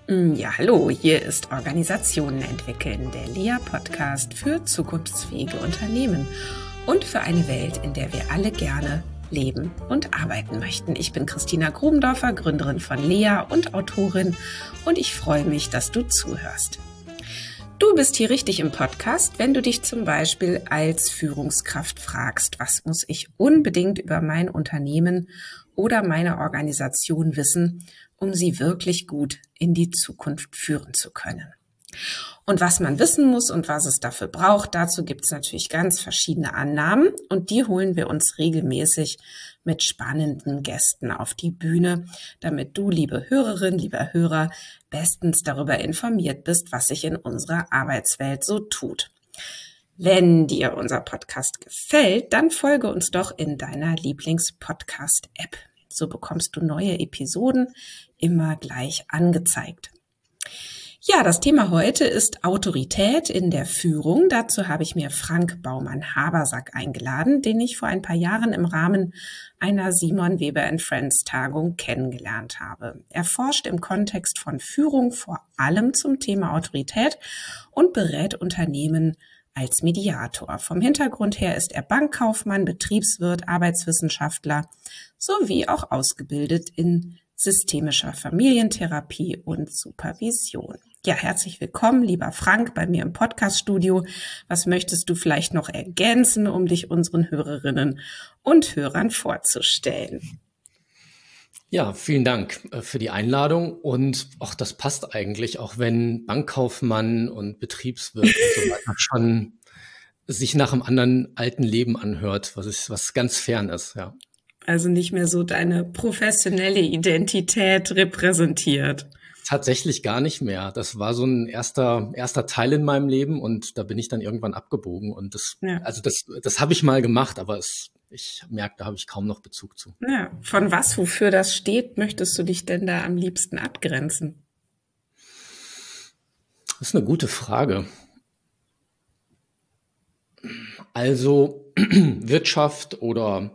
Ja, hallo, hier ist Organisationen entwickeln, der LEA-Podcast für zukunftsfähige Unternehmen und für eine Welt, in der wir alle gerne leben und arbeiten möchten. Ich bin Christina Grubendorfer, Gründerin von LEA und Autorin, und ich freue mich, dass du zuhörst. Du bist hier richtig im Podcast, wenn du dich zum Beispiel als Führungskraft fragst, was muss ich unbedingt über mein Unternehmen oder meine Organisation wissen, um sie wirklich gut in die Zukunft führen zu können. Und was man wissen muss und was es dafür braucht, dazu gibt es natürlich ganz verschiedene Annahmen, und die holen wir uns regelmäßig mit spannenden Gästen auf die Bühne, damit du, liebe Hörerin, lieber Hörer, bestens darüber informiert bist, was sich in unserer Arbeitswelt so tut. Wenn dir unser Podcast gefällt, dann folge uns doch in deiner Lieblings-Podcast-App. So bekommst du neue Episoden immer gleich angezeigt. Ja, das Thema heute ist Autorität in der Führung. Dazu habe ich mir Frank Baumann-Habersack eingeladen, den ich vor ein paar Jahren im Rahmen einer Simon Weber & Friends Tagung kennengelernt habe. Er forscht im Kontext von Führung vor allem zum Thema Autorität und berät Unternehmen als Mediator. Vom Hintergrund her ist er Bankkaufmann, Betriebswirt, Arbeitswissenschaftler sowie auch ausgebildet in systemischer Familientherapie und Supervision. Ja, herzlich willkommen, lieber Frank, bei mir im Podcaststudio. Was möchtest du vielleicht noch ergänzen, um dich unseren Hörerinnen und Hörern vorzustellen? Ja, vielen Dank für die Einladung, und auch das passt eigentlich, auch wenn Bankkaufmann und Betriebswirt und so weiter schon sich nach einem anderen alten Leben anhört, was ganz fern ist, ja. Also nicht mehr so deine professionelle Identität repräsentiert. Tatsächlich gar nicht mehr. Das war so ein erster Teil in meinem Leben, und da bin ich dann irgendwann abgebogen, und das habe ich mal gemacht, aber ich merke, da habe ich kaum noch Bezug zu. Ja, von wofür das steht, möchtest du dich denn da am liebsten abgrenzen? Das ist eine gute Frage. Also Wirtschaft oder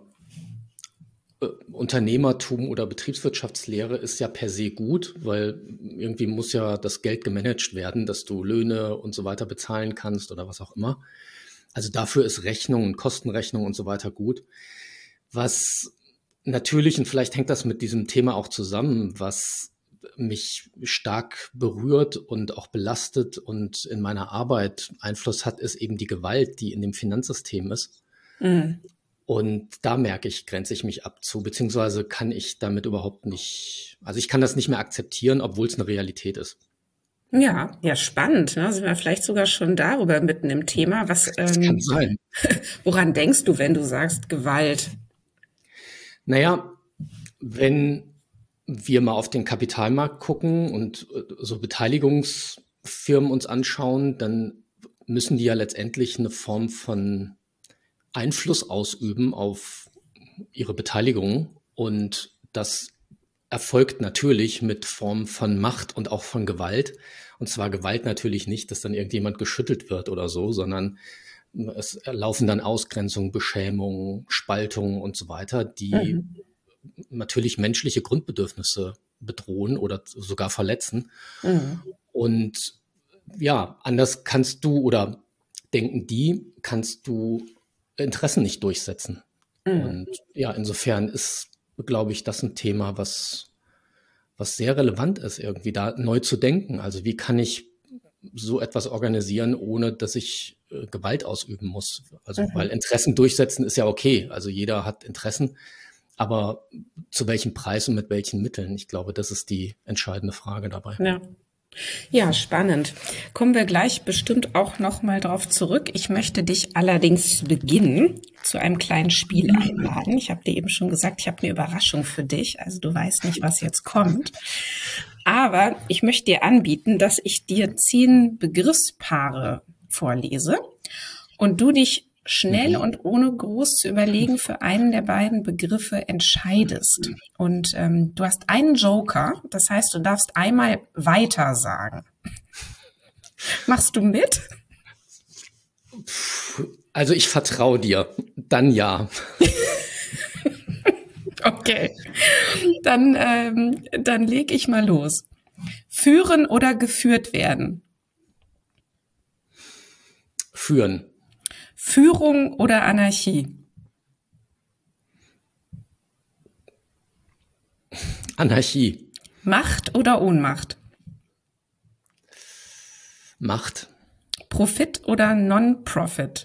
Unternehmertum oder Betriebswirtschaftslehre ist ja per se gut, weil irgendwie muss ja das Geld gemanagt werden, dass du Löhne und so weiter bezahlen kannst oder was auch immer. Also dafür ist Rechnung und Kostenrechnung und so weiter gut. Was natürlich, und vielleicht hängt das mit diesem Thema auch zusammen, was mich stark berührt und auch belastet und in meiner Arbeit Einfluss hat, ist eben die Gewalt, die in dem Finanzsystem ist. Mhm. Und da merke ich, grenze ich mich ab zu, beziehungsweise kann ich damit überhaupt nicht, also ich kann das nicht mehr akzeptieren, obwohl es eine Realität ist. Ja, spannend. Ne? Sind wir vielleicht sogar schon darüber mitten im Thema. Das kann sein. Woran denkst du, wenn du sagst Gewalt? Naja, wenn wir mal auf den Kapitalmarkt gucken und so Beteiligungsfirmen uns anschauen, dann müssen die ja letztendlich eine Form von Einfluss ausüben auf ihre Beteiligung, und das erfolgt natürlich mit Formen von Macht und auch von Gewalt. Und zwar Gewalt natürlich nicht, dass dann irgendjemand geschüttelt wird oder so, sondern es laufen dann Ausgrenzungen, Beschämungen, Spaltungen und so weiter, die natürlich menschliche Grundbedürfnisse bedrohen oder sogar verletzen. Mhm. Und ja, anders kannst du kannst du Interessen nicht durchsetzen. Mhm. Und ja, insofern ist, glaube ich, das ein Thema, was sehr relevant ist, irgendwie da neu zu denken. Also wie kann ich so etwas organisieren, ohne dass ich Gewalt ausüben muss? Also weil Interessen durchsetzen ist ja okay. Also jeder hat Interessen, aber zu welchem Preis und mit welchen Mitteln? Ich glaube, das ist die entscheidende Frage dabei. Ja, spannend. Kommen wir gleich bestimmt auch noch mal drauf zurück. Ich möchte dich allerdings zu Beginn zu einem kleinen Spiel einladen. Ich habe dir eben schon gesagt, ich habe eine Überraschung für dich. Also du weißt nicht, was jetzt kommt. Aber ich möchte dir anbieten, dass ich dir 10 Begriffspaare vorlese und du dich schnell und ohne groß zu überlegen für einen der beiden Begriffe entscheidest. Und du hast einen Joker, das heißt, du darfst einmal weiter sagen. Machst du mit? Also ich vertraue dir, dann ja. Okay, dann leg ich mal los. Führen oder geführt werden? Führen. Führung oder Anarchie? Anarchie. Macht oder Ohnmacht? Macht. Profit oder Non-Profit?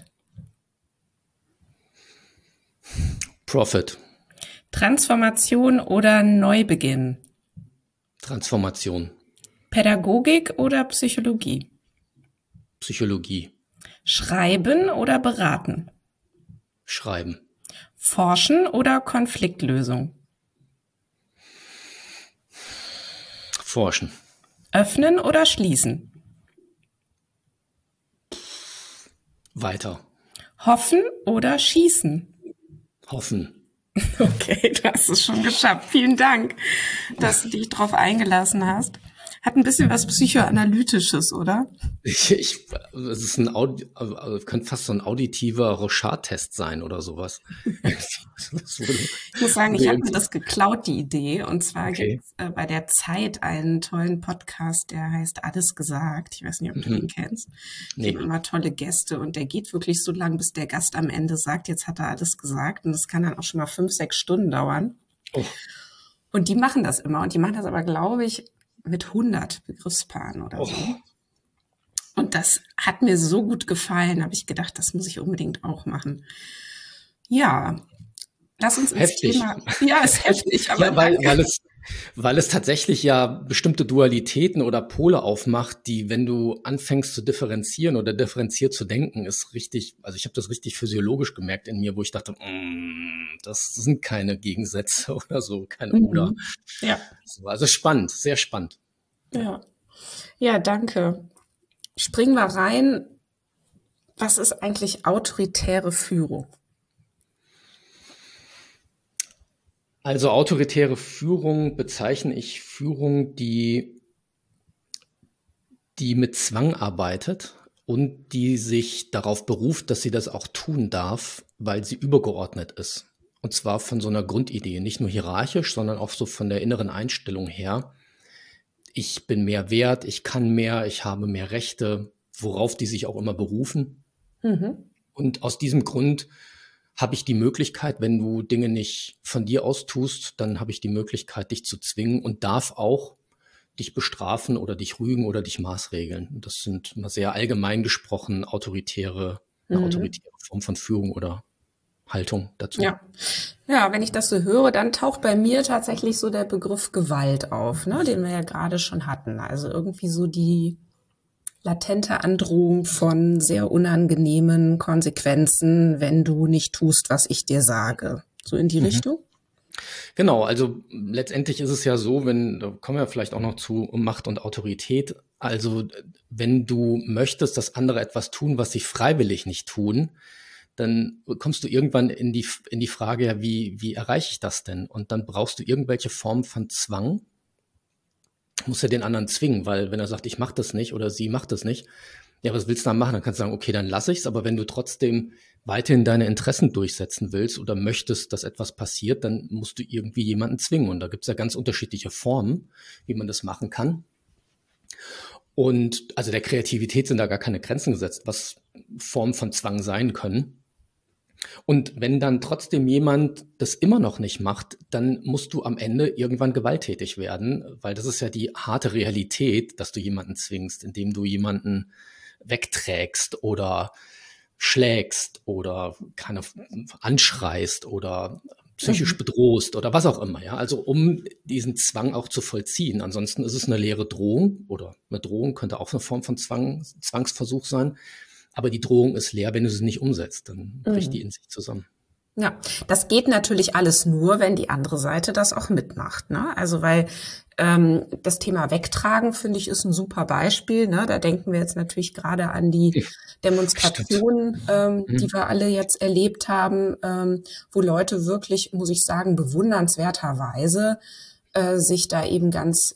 Profit. Transformation oder Neubeginn? Transformation. Pädagogik oder Psychologie? Psychologie. Schreiben oder beraten? Schreiben. Forschen oder Konfliktlösung? Forschen. Öffnen oder schließen? Weiter. Hoffen oder schießen? Hoffen. Okay, du hast es schon geschafft. Vielen Dank, dass du dich drauf eingelassen hast. Hat ein bisschen was Psychoanalytisches, oder? Es ist könnte fast so ein auditiver Rorschach-Test sein oder sowas. Ich muss sagen, ich habe mir das geklaut, die Idee. Und zwar Okay. gibt es bei der Zeit einen tollen Podcast, der heißt Alles gesagt. Ich weiß nicht, ob du den kennst. Die Nee. haben immer tolle Gäste und der geht wirklich so lang, bis der Gast am Ende sagt, jetzt hat er alles gesagt. Und das kann dann auch schon mal 5, 6 Stunden dauern. Oh, Und die machen das immer. Und die machen das aber, glaube ich, mit 100 Begriffspaaren oder so. Und das hat mir so gut gefallen, habe ich gedacht, das muss ich unbedingt auch machen. Ja, lass uns ins heftig. Thema. Ja, ist heftig, aber Ja, weil es tatsächlich ja bestimmte Dualitäten oder Pole aufmacht, die, wenn du anfängst zu differenzieren oder differenziert zu denken, ist richtig, also ich habe das richtig physiologisch gemerkt in mir, wo ich dachte, das sind keine Gegensätze oder so, keine Oder. Ja. Also spannend, sehr spannend. Ja. Ja, danke. Springen wir rein. Was ist eigentlich autoritäre Führung? Also autoritäre Führung bezeichne ich Führung, die mit Zwang arbeitet und die sich darauf beruft, dass sie das auch tun darf, weil sie übergeordnet ist. Und zwar von so einer Grundidee, nicht nur hierarchisch, sondern auch so von der inneren Einstellung her. Ich bin mehr wert, ich kann mehr, ich habe mehr Rechte, worauf die sich auch immer berufen. Und aus diesem Grund habe ich die Möglichkeit, wenn du Dinge nicht von dir aus tust, dann habe ich die Möglichkeit, dich zu zwingen und darf auch dich bestrafen oder dich rügen oder dich maßregeln. Das sind mal sehr allgemein gesprochen eine autoritäre Form von Führung oder Haltung dazu. Ja. Ja, wenn ich das so höre, dann taucht bei mir tatsächlich so der Begriff Gewalt auf, ne, den wir ja gerade schon hatten. Also irgendwie so die latente Androhung von sehr unangenehmen Konsequenzen, wenn du nicht tust, was ich dir sage. So in die Richtung? Genau, also letztendlich ist es ja so, da kommen wir vielleicht auch noch zu Macht und Autorität. Also wenn du möchtest, dass andere etwas tun, was sie freiwillig nicht tun, dann kommst du irgendwann in die Frage, ja, wie erreiche ich das denn? Und dann brauchst du irgendwelche Form von Zwang. Muss ja den anderen zwingen, weil wenn er sagt, ich mache das nicht oder sie macht das nicht, ja, was willst du dann machen? Dann kannst du sagen, okay, dann lasse ich's. Aber wenn du trotzdem weiterhin deine Interessen durchsetzen willst oder möchtest, dass etwas passiert, dann musst du irgendwie jemanden zwingen. Und da gibt's ja ganz unterschiedliche Formen, wie man das machen kann. Und also der Kreativität sind da gar keine Grenzen gesetzt, was Formen von Zwang sein können. Und wenn dann trotzdem jemand das immer noch nicht macht, dann musst du am Ende irgendwann gewalttätig werden, weil das ist ja die harte Realität, dass du jemanden zwingst, indem du jemanden wegträgst oder schlägst oder anschreist oder psychisch bedrohst oder was auch immer, ja. Also um diesen Zwang auch zu vollziehen. Ansonsten ist es eine leere Drohung oder eine Drohung könnte auch eine Form von Zwangsversuch sein. Aber die Drohung ist leer, wenn du sie nicht umsetzt, dann bricht die in sich zusammen. Ja, das geht natürlich alles nur, wenn die andere Seite das auch mitmacht, ne? Also weil das Thema Wegtragen, finde ich, ist ein super Beispiel, ne? Da denken wir jetzt natürlich gerade an die Demonstrationen, die wir alle jetzt erlebt haben, wo Leute wirklich, muss ich sagen, bewundernswerterweise sich da eben ganz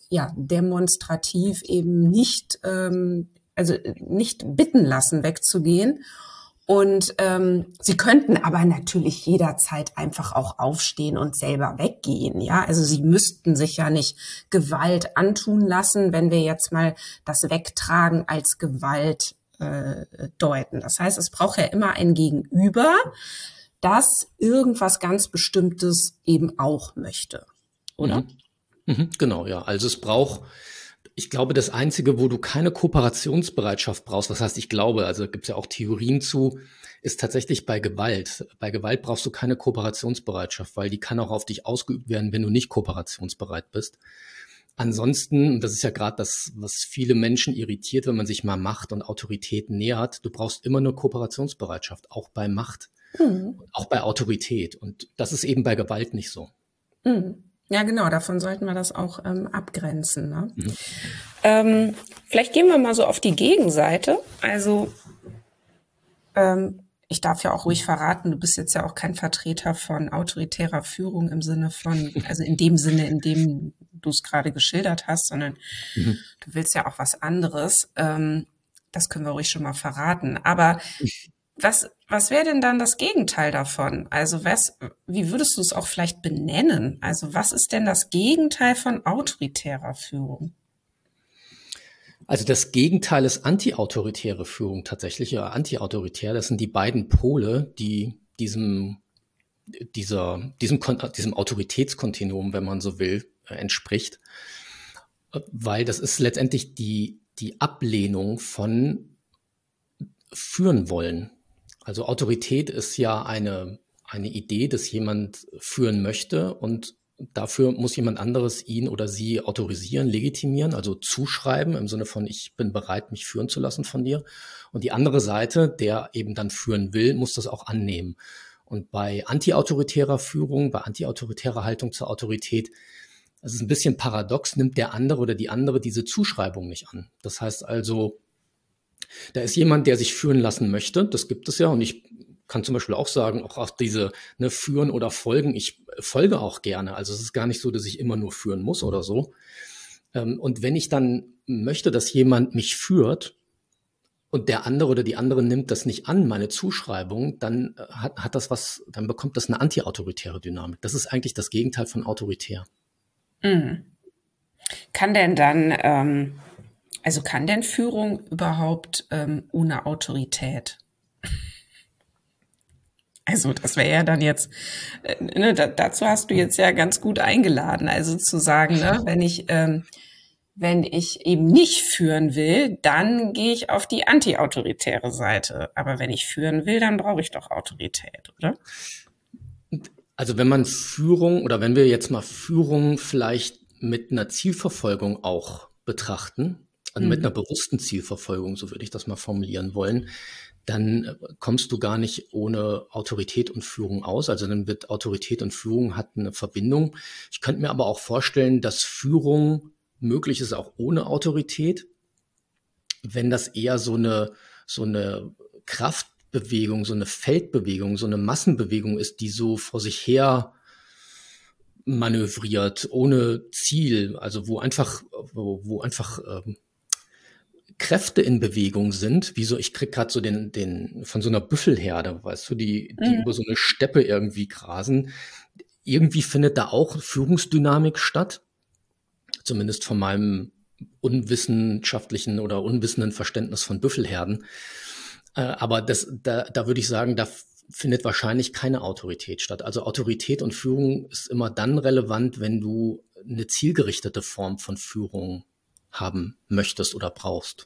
demonstrativ eben nicht bitten lassen, wegzugehen. Und sie könnten aber natürlich jederzeit einfach auch aufstehen und selber weggehen. Ja, also sie müssten sich ja nicht Gewalt antun lassen, wenn wir jetzt mal das Wegtragen als Gewalt deuten. Das heißt, es braucht ja immer ein Gegenüber, das irgendwas ganz Bestimmtes eben auch möchte, oder? Genau, ja. Also es braucht, ich glaube, das Einzige, wo du keine Kooperationsbereitschaft brauchst, was heißt, ich glaube, also gibt es ja auch Theorien zu, ist tatsächlich bei Gewalt. Bei Gewalt brauchst du keine Kooperationsbereitschaft, weil die kann auch auf dich ausgeübt werden, wenn du nicht kooperationsbereit bist. Ansonsten, das ist ja gerade das, was viele Menschen irritiert, wenn man sich mal Macht und Autorität nähert, du brauchst immer eine Kooperationsbereitschaft, auch bei Macht, auch bei Autorität. Und das ist eben bei Gewalt nicht so. Ja, genau, davon sollten wir das auch abgrenzen. Ne? Vielleicht gehen wir mal so auf die Gegenseite. Also ich darf ja auch ruhig verraten, du bist jetzt ja auch kein Vertreter von autoritärer Führung im Sinne von, also in dem Sinne, in dem du es gerade geschildert hast, sondern du willst ja auch was anderes. Das können wir ruhig schon mal verraten. Aber was wäre denn dann das Gegenteil davon? Also wie würdest du es auch vielleicht benennen? Also was ist denn das Gegenteil von autoritärer Führung? Also das Gegenteil ist antiautoritäre Führung tatsächlich, ja, antiautoritär. Das sind die beiden Pole, die diesem Autoritätskontinuum, wenn man so will, entspricht. Weil das ist letztendlich die Ablehnung von führen wollen. Also Autorität ist ja eine Idee, dass jemand führen möchte und dafür muss jemand anderes ihn oder sie autorisieren, legitimieren, also zuschreiben im Sinne von, ich bin bereit, mich führen zu lassen von dir. Und die andere Seite, der eben dann führen will, muss das auch annehmen. Und bei antiautoritärer Führung, bei antiautoritärer Haltung zur Autorität, das ist ein bisschen paradox, nimmt der andere oder die andere diese Zuschreibung nicht an. Das heißt also, da ist jemand, der sich führen lassen möchte, das gibt es ja, und ich kann zum Beispiel auch sagen, auch auf diese führen oder folgen, ich folge auch gerne, also es ist gar nicht so, dass ich immer nur führen muss oder so. Und wenn ich dann möchte, dass jemand mich führt und der andere oder die andere nimmt das nicht an, meine Zuschreibung, dann hat das was, dann bekommt das eine antiautoritäre Dynamik. Das ist eigentlich das Gegenteil von autoritär. Kann denn dann kann denn Führung überhaupt ohne Autorität? Also das wäre ja dann jetzt, dazu hast du jetzt ja ganz gut eingeladen, also zu sagen, ne, wenn ich eben nicht führen will, dann gehe ich auf die antiautoritäre Seite. Aber wenn ich führen will, dann brauche ich doch Autorität, oder? Also wenn man Führung oder wenn wir jetzt mal Führung vielleicht mit einer Zielverfolgung auch betrachten, also mit einer bewussten Zielverfolgung, so würde ich das mal formulieren wollen, dann kommst du gar nicht ohne Autorität und Führung aus. Also dann wird Autorität und Führung hat eine Verbindung. Ich könnte mir aber auch vorstellen, dass Führung möglich ist auch ohne Autorität, wenn das eher so eine Kraftbewegung, so eine Feldbewegung, so eine Massenbewegung ist, die so vor sich her manövriert, ohne Ziel, also wo einfach Kräfte in Bewegung sind, wie so, ich krieg gerade so den von so einer Büffelherde, weißt du, die über so eine Steppe irgendwie grasen. Irgendwie findet da auch Führungsdynamik statt, zumindest von meinem unwissenschaftlichen oder unwissenden Verständnis von Büffelherden. Aber da würde ich sagen, da findet wahrscheinlich keine Autorität statt. Also Autorität und Führung ist immer dann relevant, wenn du eine zielgerichtete Form von Führung haben möchtest oder brauchst.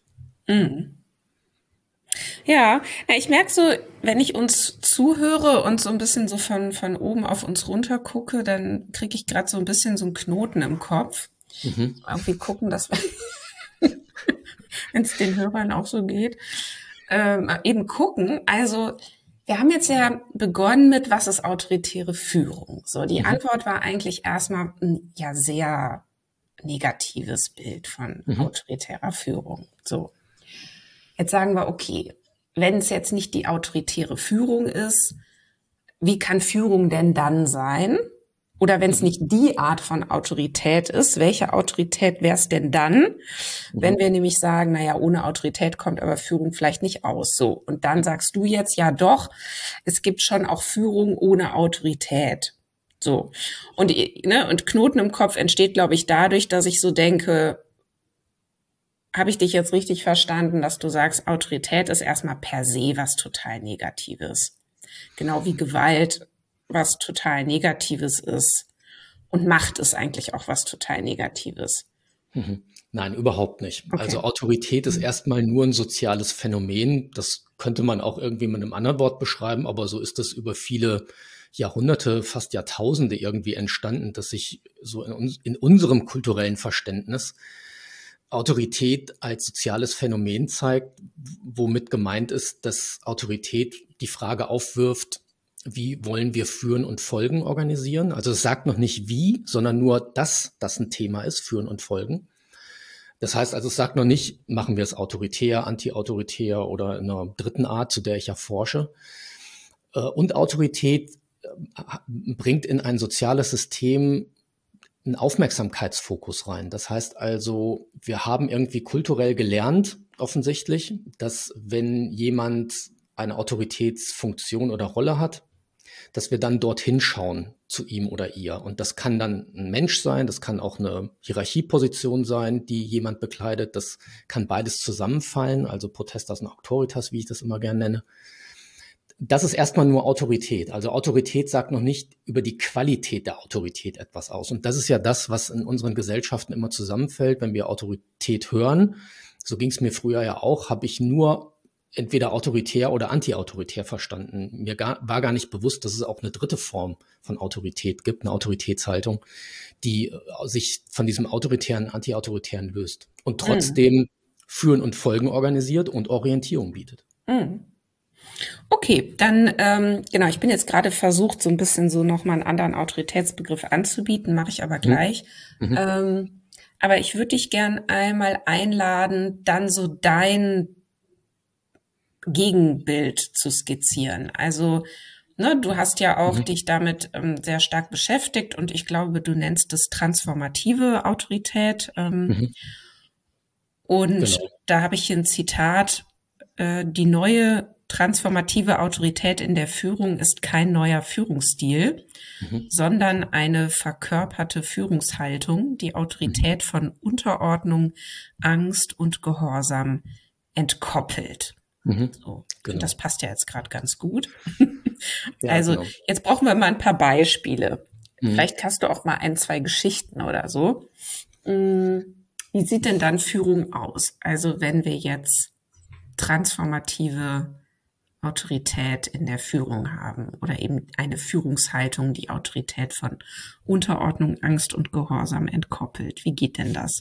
Ja, ich merke so, wenn ich uns zuhöre und so ein bisschen so von oben auf uns runter gucke, dann kriege ich gerade so ein bisschen so einen Knoten im Kopf. Irgendwie gucken, dass wenn es den Hörern auch so geht, eben gucken. Also wir haben jetzt ja begonnen mit, was ist autoritäre Führung? So, die Antwort war eigentlich erstmal ein ja sehr negatives Bild von autoritärer Führung. So, jetzt sagen wir, okay, wenn es jetzt nicht die autoritäre Führung ist, wie kann Führung denn dann sein? Oder wenn es nicht die Art von Autorität ist, welche Autorität wäre es denn dann, wenn wir nämlich sagen, naja, ohne Autorität kommt aber Führung vielleicht nicht aus. So. Und dann sagst du jetzt, ja doch, es gibt schon auch Führung ohne Autorität. So. Und Knoten im Kopf entsteht, glaube ich, dadurch, dass ich so denke, habe ich dich jetzt richtig verstanden, dass du sagst, Autorität ist erstmal per se was total Negatives. Genau wie Gewalt was total Negatives ist. Und Macht ist eigentlich auch was total Negatives. Nein, überhaupt nicht. Okay. Also Autorität ist erstmal nur ein soziales Phänomen. Das könnte man auch irgendwie mit einem anderen Wort beschreiben, aber so ist das über viele Jahrhunderte, fast Jahrtausende irgendwie entstanden, dass sich so in unserem kulturellen Verständnis Autorität als soziales Phänomen zeigt, womit gemeint ist, dass Autorität die Frage aufwirft, wie wollen wir Führen und Folgen organisieren? Also es sagt noch nicht wie, sondern nur, dass das ein Thema ist, Führen und Folgen. Das heißt also, es sagt noch nicht, machen wir es autoritär, anti-autoritär oder in einer dritten Art, zu der ich ja forsche. Und Autorität bringt in ein soziales System einen Aufmerksamkeitsfokus rein. Das heißt also, wir haben irgendwie kulturell gelernt, offensichtlich, dass wenn jemand eine Autoritätsfunktion oder Rolle hat, dass wir dann dorthin schauen zu ihm oder ihr. Und das kann dann ein Mensch sein, das kann auch eine Hierarchieposition sein, die jemand bekleidet. Das kann beides zusammenfallen, also Potestas und Auctoritas, wie ich das immer gerne nenne. Das ist erstmal nur Autorität. Also Autorität sagt noch nicht über die Qualität der Autorität etwas aus. Und das ist ja das, was in unseren Gesellschaften immer zusammenfällt, wenn wir Autorität hören. So ging es mir früher ja auch, habe ich nur entweder autoritär oder anti-autoritär verstanden. Mir war gar nicht bewusst, dass es auch eine dritte Form von Autorität gibt, eine Autoritätshaltung, die sich von diesem autoritären, anti-autoritären löst und trotzdem Führen und Folgen organisiert und Orientierung bietet. Okay, dann, genau, ich bin jetzt gerade versucht, so ein bisschen so nochmal einen anderen Autoritätsbegriff anzubieten, mache ich aber gleich. Aber ich würde dich gern einmal einladen, dann so dein Gegenbild zu skizzieren. Also, du hast ja auch dich damit sehr stark beschäftigt und ich glaube, du nennst es transformative Autorität. Und Genau. da habe ich hier ein Zitat, die neue transformative Autorität in der Führung ist kein neuer Führungsstil, sondern eine verkörperte Führungshaltung, die Autorität von Unterordnung, Angst und Gehorsam entkoppelt. So. Genau. Das passt ja jetzt gerade ganz gut. Ja, also genau. jetzt brauchen wir mal ein paar Beispiele. Vielleicht hast du auch mal 1, 2 Geschichten oder so. Wie sieht denn dann Führung aus? Also wenn wir jetzt transformative Autorität in der Führung haben oder eben eine Führungshaltung, die Autorität von Unterordnung, Angst und Gehorsam entkoppelt. Wie geht denn das?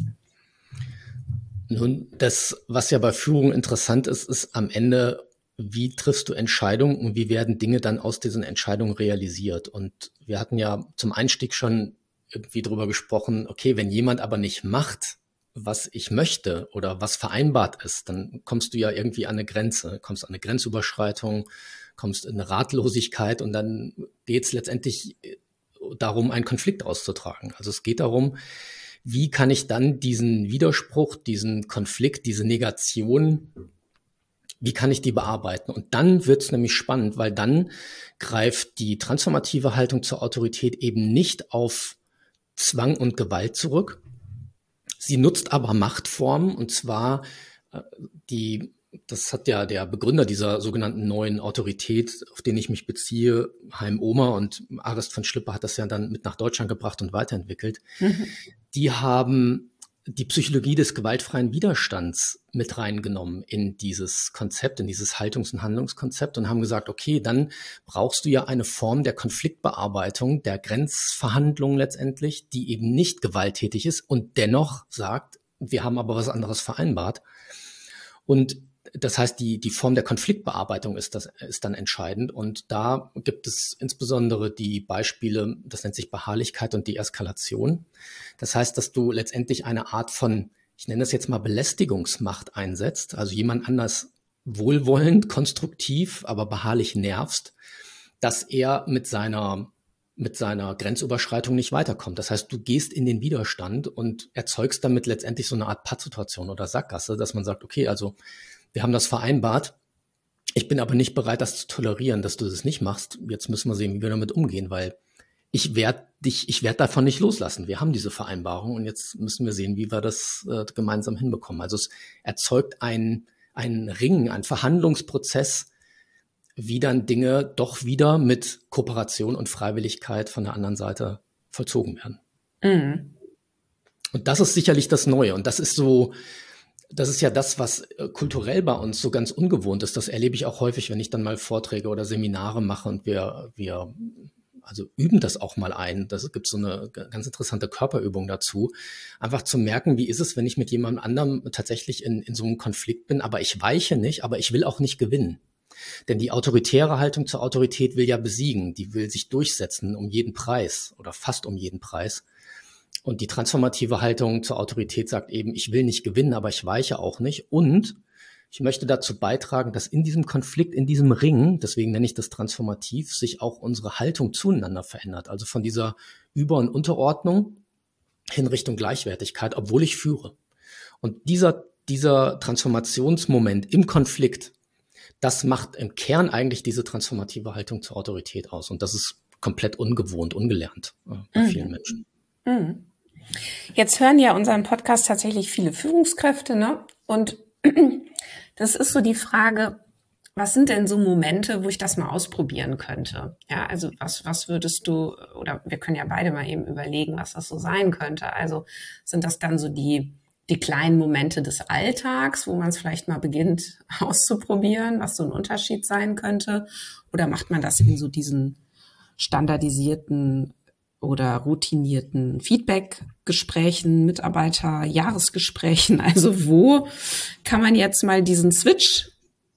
Nun, das, was ja bei Führung interessant ist, ist am Ende, wie triffst du Entscheidungen und wie werden Dinge dann aus diesen Entscheidungen realisiert? Und wir hatten ja zum Einstieg schon irgendwie drüber gesprochen, okay, wenn jemand aber nicht macht, was ich möchte oder was vereinbart ist, dann kommst du ja irgendwie an eine Grenze, kommst an eine Grenzüberschreitung, kommst in eine Ratlosigkeit und dann geht es letztendlich darum, einen Konflikt auszutragen. Also es geht darum, wie kann ich dann diesen Widerspruch, diesen Konflikt, diese Negation, wie kann ich die bearbeiten? Und dann wird es nämlich spannend, weil dann greift die transformative Haltung zur Autorität eben nicht auf Zwang und Gewalt zurück. Sie nutzt aber Machtformen, und zwar das hat ja der Begründer dieser sogenannten neuen Autorität, auf den ich mich beziehe, Chaim Omer, und Arist von Schlipper hat das ja dann mit nach Deutschland gebracht und weiterentwickelt. Die haben die Psychologie des gewaltfreien Widerstands mit reingenommen in dieses Konzept, in dieses Haltungs- und Handlungskonzept und haben gesagt, okay, dann brauchst du ja eine Form der Konfliktbearbeitung, der Grenzverhandlung letztendlich, die eben nicht gewalttätig ist und dennoch sagt, wir haben aber was anderes vereinbart. Und das heißt, die Form der Konfliktbearbeitung ist dann entscheidend. Und da gibt es insbesondere die Beispiele, das nennt sich Beharrlichkeit und Deeskalation. Das heißt, dass du letztendlich eine Art von, ich nenne das jetzt mal Belästigungsmacht einsetzt, also jemand anders wohlwollend, konstruktiv, aber beharrlich nervst, dass er mit seiner mit seiner Grenzüberschreitung nicht weiterkommt. Das heißt, du gehst in den Widerstand und erzeugst damit letztendlich so eine Art Pattsituation oder Sackgasse, dass man sagt, okay, also wir haben das vereinbart, ich bin aber nicht bereit, das zu tolerieren, dass du das nicht machst. Jetzt müssen wir sehen, wie wir damit umgehen, weil ich werde davon nicht loslassen. Wir haben diese Vereinbarung und jetzt müssen wir sehen, wie wir das gemeinsam hinbekommen. Also es erzeugt einen Ring, einen Verhandlungsprozess, wie dann Dinge doch wieder mit Kooperation und Freiwilligkeit von der anderen Seite vollzogen werden. Mhm. Und das ist sicherlich das Neue. Und das ist ja das, was kulturell bei uns so ganz ungewohnt ist. Das erlebe ich auch häufig, wenn ich dann mal Vorträge oder Seminare mache und wir also üben das auch mal ein. Das gibt so eine ganz interessante Körperübung dazu. Einfach zu merken, wie ist es, wenn ich mit jemandem anderem tatsächlich in so einem Konflikt bin, aber ich weiche nicht, aber ich will auch nicht gewinnen. Denn die autoritäre Haltung zur Autorität will ja besiegen, die will sich durchsetzen um jeden Preis oder fast um jeden Preis. Und die transformative Haltung zur Autorität sagt eben, ich will nicht gewinnen, aber ich weiche auch nicht. Und ich möchte dazu beitragen, dass in diesem Konflikt, in diesem Ring, deswegen nenne ich das transformativ, sich auch unsere Haltung zueinander verändert. Also von dieser Über- und Unterordnung in Richtung Gleichwertigkeit, obwohl ich führe. Und dieser Transformationsmoment im Konflikt, das macht im Kern eigentlich diese transformative Haltung zur Autorität aus. Und das ist komplett ungewohnt, ungelernt bei vielen Menschen. Mhm. Jetzt hören ja unseren Podcast tatsächlich viele Führungskräfte, ne? Und das ist so die Frage, was sind denn so Momente, wo ich das mal ausprobieren könnte? Ja, also was würdest du, oder wir können ja beide mal eben überlegen, was das so sein könnte. Also sind das dann so die kleinen Momente des Alltags, wo man es vielleicht mal beginnt auszuprobieren, was so ein Unterschied sein könnte? Oder macht man das in so diesen standardisierten oder routinierten Feedback-Gesprächen, Mitarbeiter-Jahresgesprächen? Also wo kann man jetzt mal diesen Switch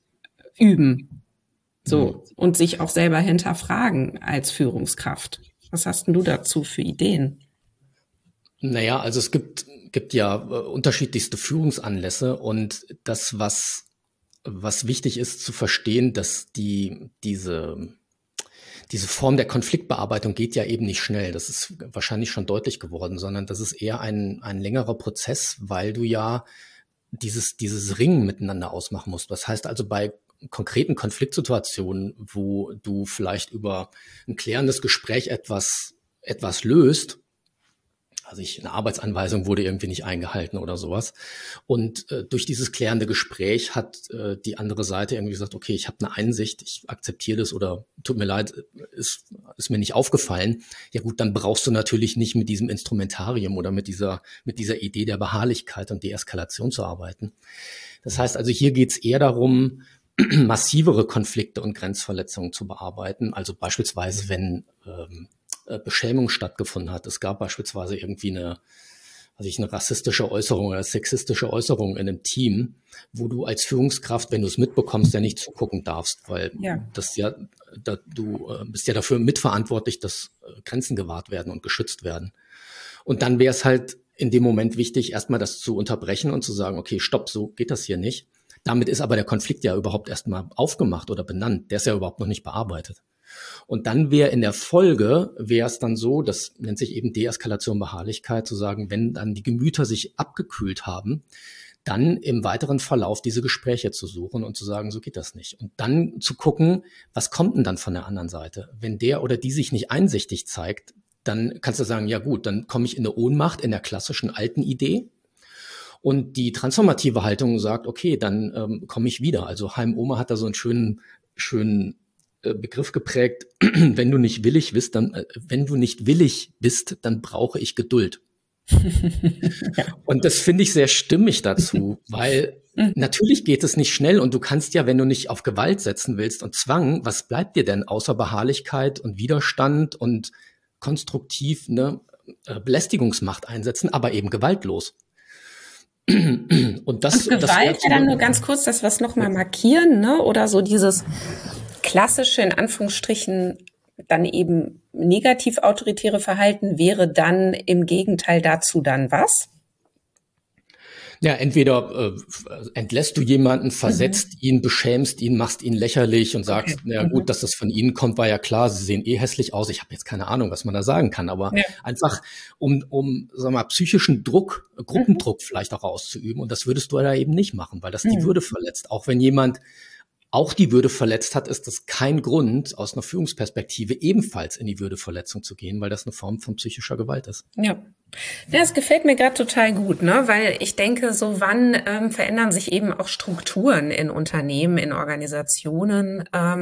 üben? So, und sich auch selber hinterfragen als Führungskraft. Was hast denn du dazu für Ideen? Naja, also es gibt ja unterschiedlichste Führungsanlässe und das, was wichtig ist zu verstehen, dass diese Form der Konfliktbearbeitung geht ja eben nicht schnell. Das ist wahrscheinlich schon deutlich geworden, sondern das ist eher ein längerer Prozess, weil du ja dieses Ringen miteinander ausmachen musst. Das heißt also bei konkreten Konfliktsituationen, wo du vielleicht über ein klärendes Gespräch etwas löst, also eine Arbeitsanweisung wurde irgendwie nicht eingehalten oder sowas. Und durch dieses klärende Gespräch hat die andere Seite irgendwie gesagt, okay, ich habe eine Einsicht, ich akzeptiere das oder tut mir leid, ist mir nicht aufgefallen. Ja gut, dann brauchst du natürlich nicht mit diesem Instrumentarium oder mit dieser Idee der Beharrlichkeit und Deeskalation zu arbeiten. Das heißt also, hier geht es eher darum, massivere Konflikte und Grenzverletzungen zu bearbeiten. Also beispielsweise, wenn Beschämung stattgefunden hat. Es gab beispielsweise irgendwie eine rassistische Äußerung oder sexistische Äußerung in einem Team, wo du als Führungskraft, wenn du es mitbekommst, ja nicht zugucken darfst, weil du bist ja dafür mitverantwortlich, dass Grenzen gewahrt werden und geschützt werden. Und dann wäre es halt in dem Moment wichtig, erstmal das zu unterbrechen und zu sagen, okay, stopp, so geht das hier nicht. Damit ist aber der Konflikt ja überhaupt erstmal aufgemacht oder benannt. Der ist ja überhaupt noch nicht bearbeitet. Und dann wäre in der Folge, wäre es dann so, das nennt sich eben Deeskalation, Beharrlichkeit, zu sagen, wenn dann die Gemüter sich abgekühlt haben, dann im weiteren Verlauf diese Gespräche zu suchen und zu sagen, so geht das nicht. Und dann zu gucken, was kommt denn dann von der anderen Seite? Wenn der oder die sich nicht einsichtig zeigt, dann kannst du sagen, ja gut, dann komme ich in eine Ohnmacht in der klassischen alten Idee. Und die transformative Haltung sagt, okay, dann komme ich wieder. Also Chaim Omer hat da so einen schönen Begriff geprägt, wenn du nicht willig bist, dann brauche ich Geduld. Und das finde ich sehr stimmig dazu, weil natürlich geht es nicht schnell und du kannst ja, wenn du nicht auf Gewalt setzen willst und Zwang, was bleibt dir denn außer Beharrlichkeit und Widerstand und konstruktiv Belästigungsmacht einsetzen, aber eben gewaltlos. Und Gewalt, dann nur ganz kurz, dass wir es nochmal markieren, ne? Oder so dieses klassische, in Anführungsstrichen, dann eben negativ autoritäre Verhalten wäre dann im Gegenteil dazu dann was? Ja, entweder entlässt du jemanden, versetzt ihn, beschämst ihn, machst ihn lächerlich und sagst, Okay. na gut, dass das von Ihnen kommt, war ja klar, Sie sehen eh hässlich aus. Ich habe jetzt keine Ahnung, was man da sagen kann, aber Ja. einfach sagen wir mal, psychischen Druck, Mhm. Gruppendruck vielleicht auch auszuüben. Und das würdest du da eben nicht machen, weil das die Mhm. Würde verletzt. Auch wenn jemand auch die Würde verletzt hat, ist das kein Grund, aus einer Führungsperspektive ebenfalls in die Würdeverletzung zu gehen, weil das eine Form von psychischer Gewalt ist. Ja. Ja, es gefällt mir gerade total gut, ne? Weil ich denke, so wann verändern sich eben auch Strukturen in Unternehmen, in Organisationen.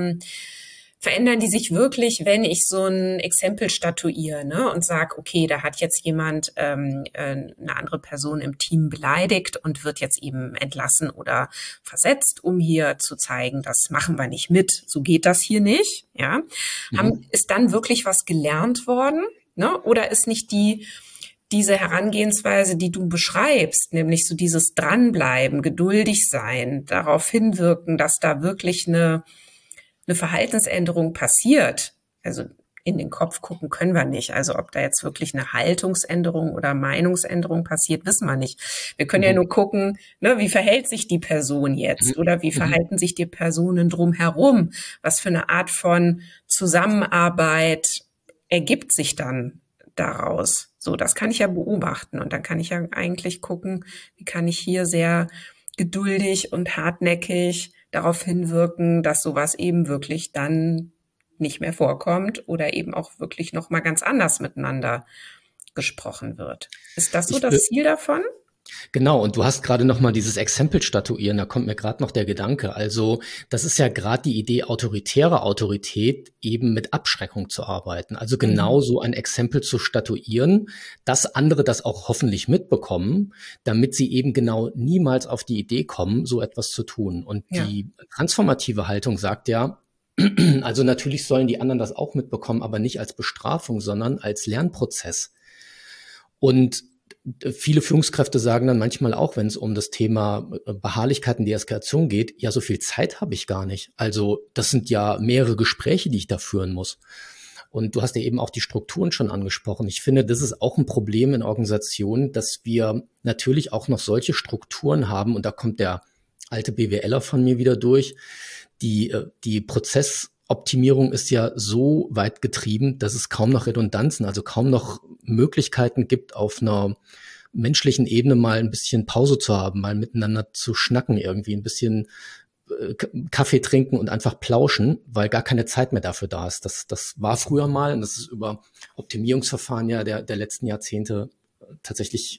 Verändern die sich wirklich, wenn ich so ein Exempel statuiere, ne? Und sage, okay, da hat jetzt jemand eine andere Person im Team beleidigt und wird jetzt eben entlassen oder versetzt, um hier zu zeigen, das machen wir nicht mit, so geht das hier nicht, ja? Mhm. Ist dann wirklich was gelernt worden, ne? Oder ist nicht diese Herangehensweise, die du beschreibst, nämlich so dieses Dranbleiben, geduldig sein, darauf hinwirken, dass da wirklich eine Verhaltensänderung passiert. Also in den Kopf gucken können wir nicht. Also ob da jetzt wirklich eine Haltungsänderung oder Meinungsänderung passiert, wissen wir nicht. Wir können ja Mhm. nur gucken, ne, wie verhält sich die Person jetzt oder wie Mhm. verhalten sich die Personen drumherum? Was für eine Art von Zusammenarbeit ergibt sich dann daraus? So, das kann ich ja beobachten und dann kann ich ja eigentlich gucken, wie kann ich hier sehr geduldig und hartnäckig darauf hinwirken, dass sowas eben wirklich dann nicht mehr vorkommt oder eben auch wirklich noch mal ganz anders miteinander gesprochen wird. Ist das so Ich, das Ziel davon? Genau, und du hast gerade noch mal dieses Exempel statuieren, da kommt mir gerade noch der Gedanke. Also, das ist ja gerade die Idee autoritärer Autorität, eben mit Abschreckung zu arbeiten. Also Mhm. genau so ein Exempel zu statuieren, dass andere das auch hoffentlich mitbekommen, damit sie eben genau niemals auf die Idee kommen, so etwas zu tun. Und Ja. die transformative Haltung sagt ja, also natürlich sollen die anderen das auch mitbekommen, aber nicht als Bestrafung, sondern als Lernprozess. Und viele Führungskräfte sagen dann manchmal auch, wenn es um das Thema Beharrlichkeit und Deeskalation geht, ja, so viel Zeit habe ich gar nicht. Also das sind ja mehrere Gespräche, die ich da führen muss. Und du hast ja eben auch die Strukturen schon angesprochen. Ich finde, das ist auch ein Problem in Organisationen, dass wir natürlich auch noch solche Strukturen haben. Und da kommt der alte BWLer von mir wieder durch. Die Prozessoptimierung ist ja so weit getrieben, dass es kaum noch Redundanzen, also kaum noch Möglichkeiten gibt, auf einer menschlichen Ebene mal ein bisschen Pause zu haben, mal miteinander zu schnacken, irgendwie ein bisschen Kaffee trinken und einfach plauschen, weil gar keine Zeit mehr dafür da ist. Das war früher mal und das ist über Optimierungsverfahren ja der letzten Jahrzehnte tatsächlich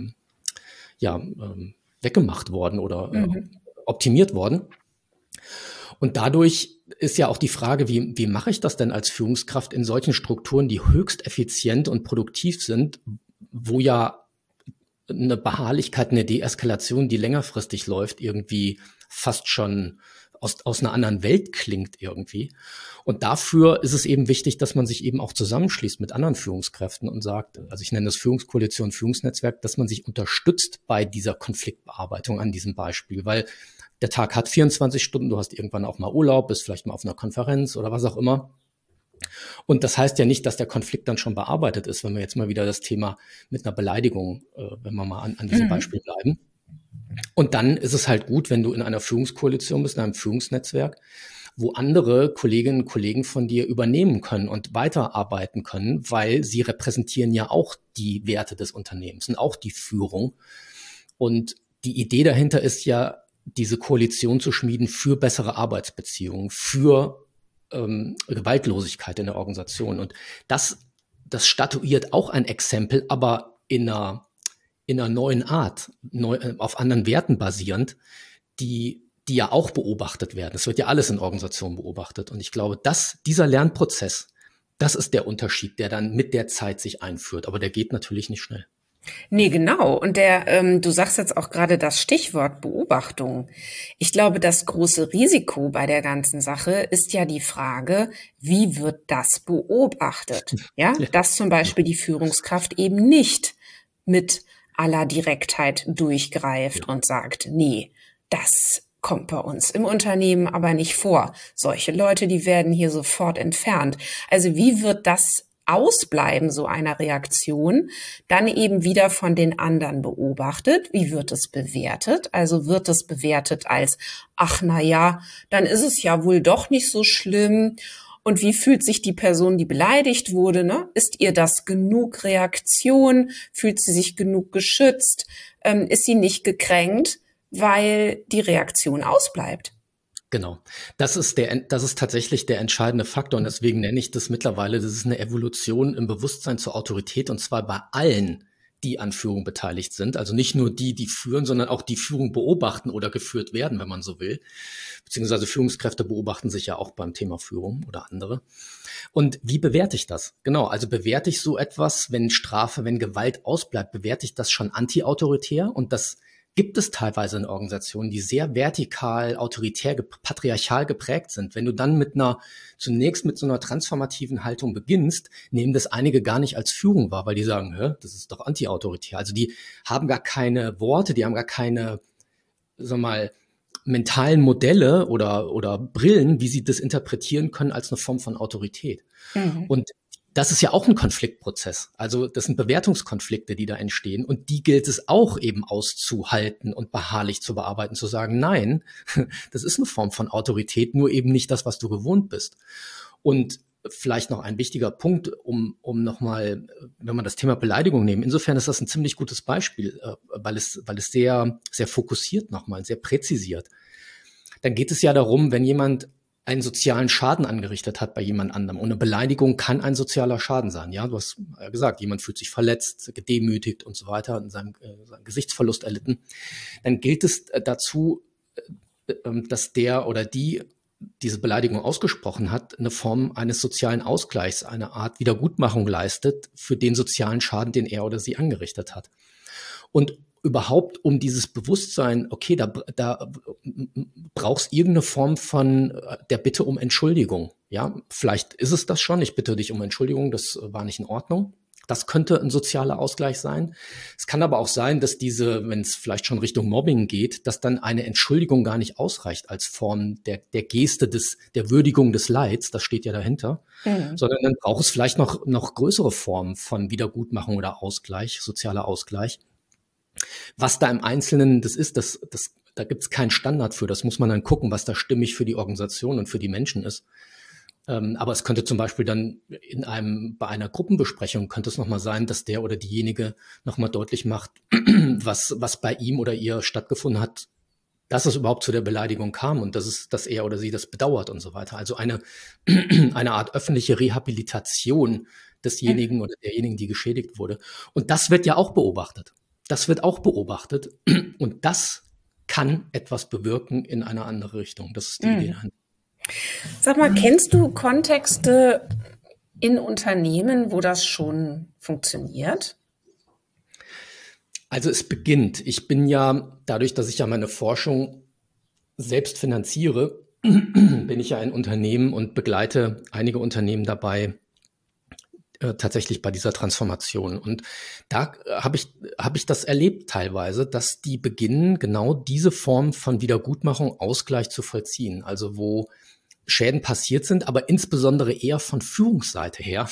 weggemacht worden oder Mhm. optimiert worden. Und dadurch ist ja auch die Frage, wie mache ich das denn als Führungskraft in solchen Strukturen, die höchst effizient und produktiv sind, wo ja eine Beharrlichkeit, eine Deeskalation, die längerfristig läuft, irgendwie fast schon aus einer anderen Welt klingt irgendwie. Und dafür ist es eben wichtig, dass man sich eben auch zusammenschließt mit anderen Führungskräften und sagt, also ich nenne das Führungskoalition, Führungsnetzwerk, dass man sich unterstützt bei dieser Konfliktbearbeitung an diesem Beispiel, weil der Tag hat 24 Stunden, du hast irgendwann auch mal Urlaub, bist vielleicht mal auf einer Konferenz oder was auch immer. Und das heißt ja nicht, dass der Konflikt dann schon bearbeitet ist, wenn wir jetzt mal wieder das Thema mit einer Beleidigung, wenn wir mal an diesem Mhm. Beispiel bleiben. Und dann ist es halt gut, wenn du in einer Führungskoalition bist, in einem Führungsnetzwerk, wo andere Kolleginnen und Kollegen von dir übernehmen können und weiterarbeiten können, weil sie repräsentieren ja auch die Werte des Unternehmens und auch die Führung. Und die Idee dahinter ist ja, diese Koalition zu schmieden für bessere Arbeitsbeziehungen, für Gewaltlosigkeit in der Organisation. Und das statuiert auch ein Exempel, aber in einer neuen Art, auf anderen Werten basierend, die ja auch beobachtet werden. Es wird ja alles in Organisationen beobachtet. Und ich glaube, dieser Lernprozess, das ist der Unterschied, der dann mit der Zeit sich einführt. Aber der geht natürlich nicht schnell. Nee, genau. Und du sagst jetzt auch gerade das Stichwort Beobachtung. Ich glaube, das große Risiko bei der ganzen Sache ist ja die Frage, wie wird das beobachtet? Ja, Ja, dass zum genau. Beispiel die Führungskraft eben nicht mit aller Direktheit Ja. durchgreift und sagt, nee, das kommt bei uns im Unternehmen aber nicht vor. Solche Leute, die werden hier sofort entfernt. Also wie wird das Ausbleiben so einer Reaktion dann eben wieder von den anderen beobachtet. Wie wird es bewertet? Also wird es bewertet als, ach na ja, dann ist es ja wohl doch nicht so schlimm. Und wie fühlt sich die Person, die beleidigt wurde, ne? Ist ihr das genug Reaktion? Fühlt sie sich genug geschützt? Ist sie nicht gekränkt, weil die Reaktion ausbleibt? Genau. Das ist tatsächlich der entscheidende Faktor. Und deswegen nenne ich das mittlerweile, das ist eine Evolution im Bewusstsein zur Autorität, und zwar bei allen, die an Führung beteiligt sind. Also nicht nur die, die führen, sondern auch die Führung beobachten oder geführt werden, wenn man so will. Beziehungsweise Führungskräfte beobachten sich ja auch beim Thema Führung oder andere. Und wie bewerte ich das? Genau, also bewerte ich so etwas, wenn Gewalt ausbleibt, bewerte ich das schon anti-autoritär, und das gibt es teilweise in Organisationen, die sehr vertikal, autoritär, patriarchal geprägt sind. Wenn du dann zunächst mit so einer transformativen Haltung beginnst, nehmen das einige gar nicht als Führung wahr, weil die sagen, das ist doch anti-autoritär. Also die haben gar keine Worte, die haben gar keine, mentalen Modelle oder Brillen, wie sie das interpretieren können als eine Form von Autorität. Mhm. Und das ist ja auch ein Konfliktprozess. Also das sind Bewertungskonflikte, die da entstehen. Und die gilt es auch eben auszuhalten und beharrlich zu bearbeiten, zu sagen, nein, das ist eine Form von Autorität, nur eben nicht das, was du gewohnt bist. Und vielleicht noch ein wichtiger Punkt, um nochmal, wenn man das Thema Beleidigung nehmen, insofern ist das ein ziemlich gutes Beispiel, weil es sehr, sehr fokussiert nochmal, sehr präzisiert. Dann geht es ja darum, wenn jemand einen sozialen Schaden angerichtet hat bei jemand anderem. Und eine Beleidigung kann ein sozialer Schaden sein. Ja, du hast gesagt, jemand fühlt sich verletzt, gedemütigt und so weiter, und seinen Gesichtsverlust erlitten. Dann gilt es dazu, dass der oder die diese Beleidigung ausgesprochen hat, eine Form eines sozialen Ausgleichs, eine Art Wiedergutmachung leistet für den sozialen Schaden, den er oder sie angerichtet hat. Und überhaupt um dieses Bewusstsein, okay, da brauchst irgendeine Form von der Bitte um Entschuldigung. Ja, vielleicht ist es das schon. Ich bitte dich um Entschuldigung, das war nicht in Ordnung. Das könnte ein sozialer Ausgleich sein. Es kann aber auch sein, dass wenn es vielleicht schon Richtung Mobbing geht, dass dann eine Entschuldigung gar nicht ausreicht als Form der Geste der Würdigung des Leids. Das steht ja dahinter. Mhm. Sondern dann braucht es vielleicht noch größere Formen von Wiedergutmachung oder Ausgleich, sozialer Ausgleich. Was da im Einzelnen das ist, da gibt es keinen Standard für. Das muss man dann gucken, was da stimmig für die Organisation und für die Menschen ist. Aber es könnte zum Beispiel dann bei einer Gruppenbesprechung könnte es nochmal sein, dass der oder diejenige nochmal deutlich macht, was bei ihm oder ihr stattgefunden hat, dass es überhaupt zu der Beleidigung kam und dass er oder sie das bedauert und so weiter. Also eine Art öffentliche Rehabilitation desjenigen oder derjenigen, die geschädigt wurde. Und das wird ja auch beobachtet. Und das kann etwas bewirken in eine andere Richtung. Das ist die Idee dahinter. Sag mal, kennst du Kontexte in Unternehmen, wo das schon funktioniert? Also es beginnt. Ich bin ja, dadurch, dass ich ja meine Forschung selbst finanziere, bin ich ja ein Unternehmen und begleite einige Unternehmen dabei, tatsächlich bei dieser Transformation. Und da habe ich das erlebt teilweise, dass die beginnen, genau diese Form von Wiedergutmachung, Ausgleich zu vollziehen. Also wo Schäden passiert sind, aber insbesondere eher von Führungsseite her,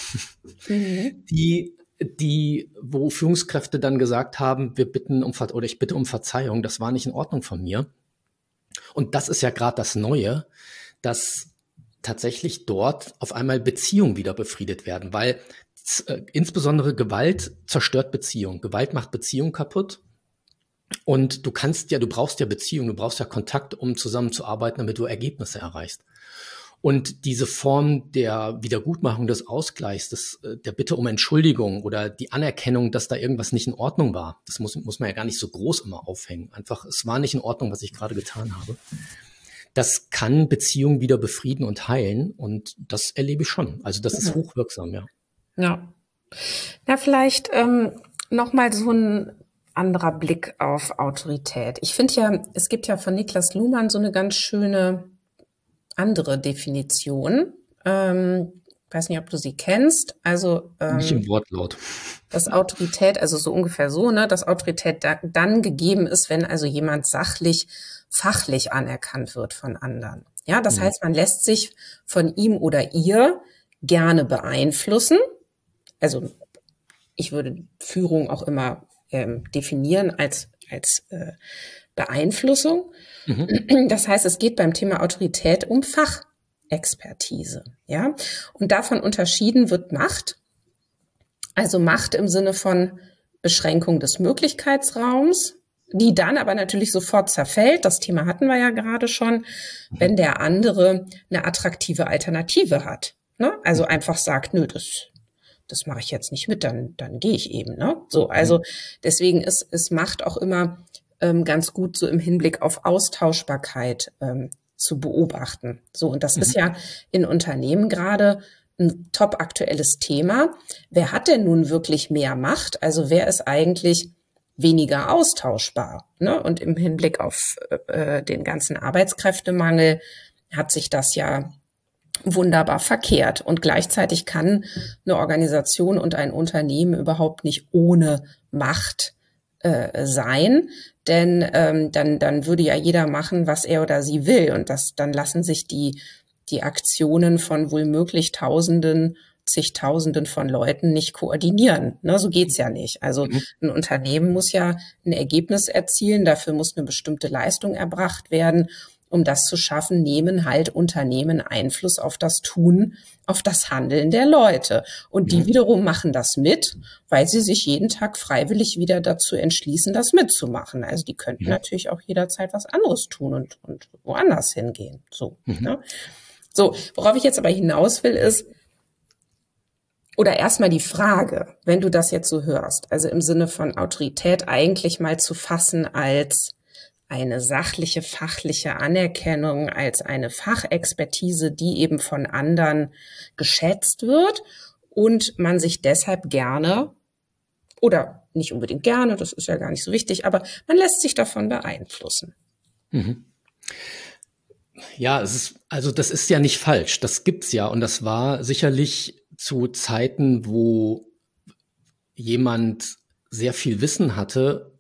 wo Führungskräfte dann gesagt haben, ich bitte um Verzeihung, das war nicht in Ordnung von mir. Und das ist ja gerade das Neue, dass tatsächlich dort auf einmal Beziehungen wieder befriedet werden, weil insbesondere Gewalt zerstört Beziehung. Gewalt macht Beziehung kaputt. Und du brauchst ja Beziehung, du brauchst ja Kontakt, um zusammenzuarbeiten, damit du Ergebnisse erreichst. Und diese Form der Wiedergutmachung des Ausgleichs, der Bitte um Entschuldigung oder die Anerkennung, dass da irgendwas nicht in Ordnung war, das muss man ja gar nicht so groß immer aufhängen. Einfach, es war nicht in Ordnung, was ich gerade getan habe. Das kann Beziehungen wieder befrieden und heilen. Und das erlebe ich schon. Also das ist hochwirksam, ja. Ja. Ja, vielleicht nochmal so ein anderer Blick auf Autorität. Ich finde ja, es gibt ja von Niklas Luhmann so eine ganz schöne andere Definition. Weiß nicht, ob du sie kennst. Also nicht im Wortlaut. Dass Autorität, also so ungefähr so, ne, dass Autorität dann gegeben ist, wenn also jemand fachlich anerkannt wird von anderen. Ja, das heißt, man lässt sich von ihm oder ihr gerne beeinflussen. also ich würde Führung auch immer definieren als Beeinflussung. Das heißt, es geht beim Thema Autorität um Fachexpertise, ja. Und davon unterschieden wird Macht. Also Macht im Sinne von Beschränkung des Möglichkeitsraums, die dann aber natürlich sofort zerfällt. Das Thema hatten wir ja gerade schon, wenn der andere eine attraktive Alternative hat. Ne? Also einfach sagt, nö, das mache ich jetzt nicht mit, dann gehe ich eben. Ne? So, also deswegen ist Macht auch immer ganz gut so im Hinblick auf Austauschbarkeit zu beobachten. So, und das ist ja in Unternehmen gerade ein top aktuelles Thema. Wer hat denn nun wirklich mehr Macht? Also wer ist eigentlich weniger austauschbar? Ne? Und im Hinblick auf den ganzen Arbeitskräftemangel hat sich das ja wunderbar verkehrt. Und gleichzeitig kann eine Organisation und ein Unternehmen überhaupt nicht ohne Macht sein, denn dann würde ja jeder machen, was er oder sie will, und dann lassen sich die Aktionen von wohlmöglich zigtausenden von Leuten nicht koordinieren. Ne, so geht's ja nicht. Also ein Unternehmen muss ja ein Ergebnis erzielen, dafür muss eine bestimmte Leistung erbracht werden. Um das zu schaffen, nehmen halt Unternehmen Einfluss auf das Tun, auf das Handeln der Leute. Und die wiederum machen das mit, weil sie sich jeden Tag freiwillig wieder dazu entschließen, das mitzumachen. Also die könnten natürlich auch jederzeit was anderes tun und woanders hingehen. So, ne? So, worauf ich jetzt aber hinaus will, ist, oder erstmal die Frage, wenn du das jetzt so hörst, also im Sinne von Autorität eigentlich mal zu fassen als eine sachliche, fachliche Anerkennung, als eine Fachexpertise, die eben von anderen geschätzt wird und man sich deshalb gerne oder nicht unbedingt gerne, das ist ja gar nicht so wichtig, aber man lässt sich davon beeinflussen. Ja, das ist ja nicht falsch. Das gibt's ja. Und das war sicherlich zu Zeiten, wo jemand sehr viel Wissen hatte,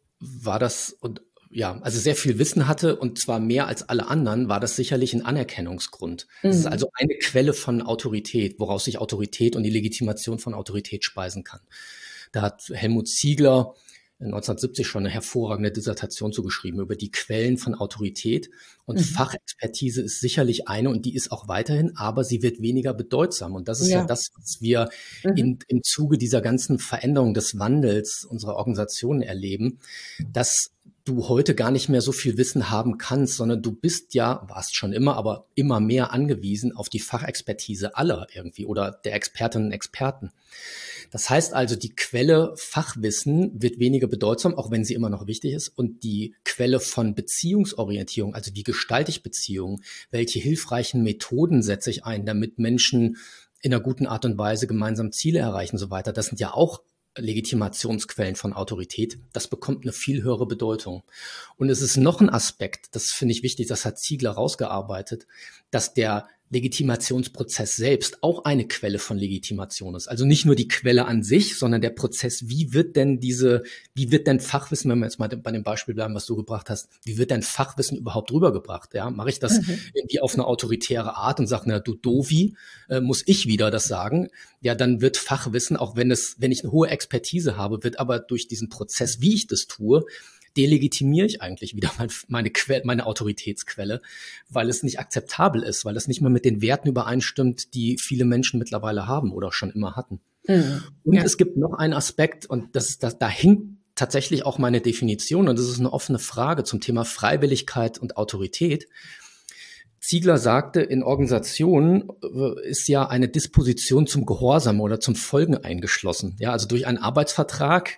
also sehr viel Wissen hatte und zwar mehr als alle anderen, war das sicherlich ein Anerkennungsgrund. Das ist also eine Quelle von Autorität, woraus sich Autorität und die Legitimation von Autorität speisen kann. Da hat Helmut Ziegler 1970 schon eine hervorragende Dissertation zugeschrieben über die Quellen von Autorität. Und Fachexpertise ist sicherlich eine und die ist auch weiterhin, aber sie wird weniger bedeutsam. Und das ist ja das, was wir im Zuge dieser ganzen Veränderung des Wandels unserer Organisationen erleben, dass du heute gar nicht mehr so viel Wissen haben kannst, sondern du warst schon immer, aber immer mehr angewiesen auf die Fachexpertise aller irgendwie oder der Expertinnen und Experten. Das heißt also, die Quelle Fachwissen wird weniger bedeutsam, auch wenn sie immer noch wichtig ist. Und die Quelle von Beziehungsorientierung, also wie gestalte ich Beziehungen, welche hilfreichen Methoden setze ich ein, damit Menschen in einer guten Art und Weise gemeinsam Ziele erreichen und so weiter, das sind ja auch Legitimationsquellen von Autorität, das bekommt eine viel höhere Bedeutung. Und es ist noch ein Aspekt, das finde ich wichtig, das hat Ziegler rausgearbeitet, dass der Legitimationsprozess selbst auch eine Quelle von Legitimation ist. Also nicht nur die Quelle an sich, sondern der Prozess, wie wird denn Fachwissen, wenn wir jetzt mal bei dem Beispiel bleiben, was du gebracht hast, wie wird denn Fachwissen überhaupt rübergebracht? Ja, mache ich das irgendwie auf eine autoritäre Art und sage, na du Dovi, muss ich wieder das sagen? Ja, dann wird Fachwissen, auch wenn ich eine hohe Expertise habe, wird aber durch diesen Prozess, wie ich das tue, delegitimiere ich eigentlich wieder meine Autoritätsquelle, weil es nicht akzeptabel ist, weil es nicht mehr mit den Werten übereinstimmt, die viele Menschen mittlerweile haben oder schon immer hatten. Und es gibt noch einen Aspekt, und da hinkt tatsächlich auch meine Definition, und das ist eine offene Frage zum Thema Freiwilligkeit und Autorität. Ziegler sagte, in Organisationen ist ja eine Disposition zum Gehorsam oder zum Folgen eingeschlossen. Ja, also durch einen Arbeitsvertrag.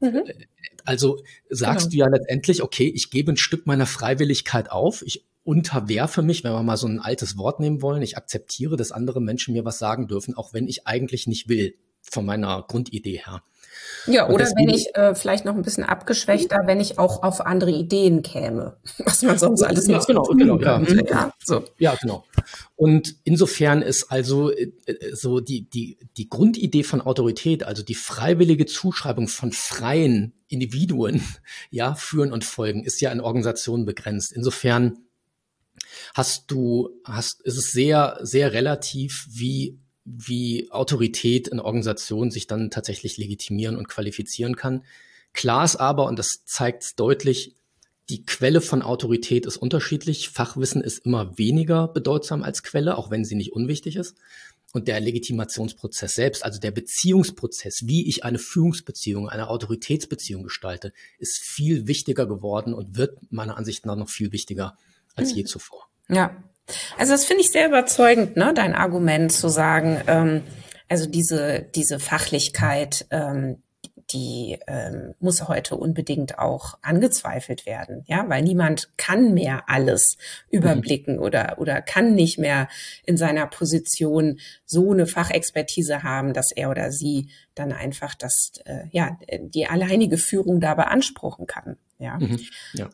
Also sagst du ja letztendlich, okay, ich gebe ein Stück meiner Freiwilligkeit auf. Ich unterwerfe mich, wenn wir mal so ein altes Wort nehmen wollen. Ich akzeptiere, dass andere Menschen mir was sagen dürfen, auch wenn ich eigentlich nicht will, von meiner Grundidee her. Ja, oder wenn ich vielleicht noch ein bisschen abgeschwächter, wenn ich auch auf andere Ideen käme, was man sonst alles nicht genau, ja. So. Ja, genau. Und insofern ist also so die Grundidee von Autorität, also die freiwillige Zuschreibung von freien Individuen, ja, führen und folgen, ist ja in Organisationen begrenzt. Insofern ist es sehr, sehr relativ, wie wie Autorität in Organisationen sich dann tatsächlich legitimieren und qualifizieren kann. Klar ist aber, und das zeigt es deutlich, die Quelle von Autorität ist unterschiedlich. Fachwissen ist immer weniger bedeutsam als Quelle, auch wenn sie nicht unwichtig ist. Und der Legitimationsprozess selbst, also der Beziehungsprozess, wie ich eine Führungsbeziehung, eine Autoritätsbeziehung gestalte, ist viel wichtiger geworden und wird meiner Ansicht nach noch viel wichtiger als je zuvor. Ja, also das finde ich sehr überzeugend, ne, dein Argument zu sagen, also diese Fachlichkeit, die muss heute unbedingt auch angezweifelt werden, ja, weil niemand kann mehr alles überblicken oder kann nicht mehr in seiner Position so eine Fachexpertise haben, dass er oder sie dann einfach die alleinige Führung da beanspruchen kann, ja. Ja.